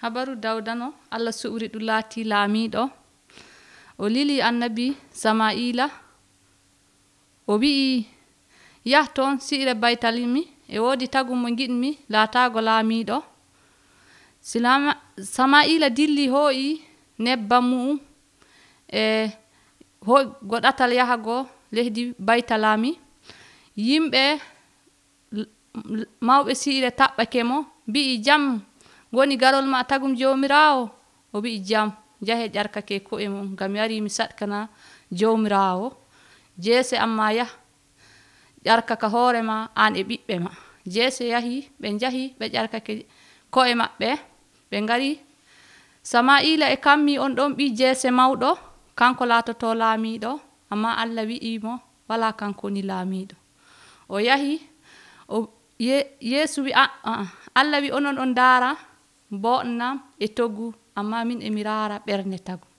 habaru Dawda no Allah suɓri ɗum laati laamiɗo o lili annabi Sama'ila o wi'i yah toon si'ire baytalimi e woodi tagum mo giɗmi laatago laamiɗo Sama'ila dilli ho'i nebbam mu'um e goɗatal yahago leydi baytalami yimɓe mawɓe si'ire taɓɓake mo mbi'i jam woni garol ma tagum jawmirawo o wi'i jam jahe ƴarkake ko'e mum ngam yari mi saɗkana jawmirawo jeese amma yah ƴarkaka hoore ma an e ɓiɓɓe ma jeese yahi ɓe jahi ɓe ƴarkake ko'e maɓɓe ɓe ngari Sama'ila e kammi on ɗon ɓi jeese mawɗo kanko laatoto laamiɗo amma Allah wi'imo wala kanko woni laamiɗo o yahi Yeesu wi Allah wi onon on ndaara mboɗnam e toggu amma min emi raara ɓernde tagum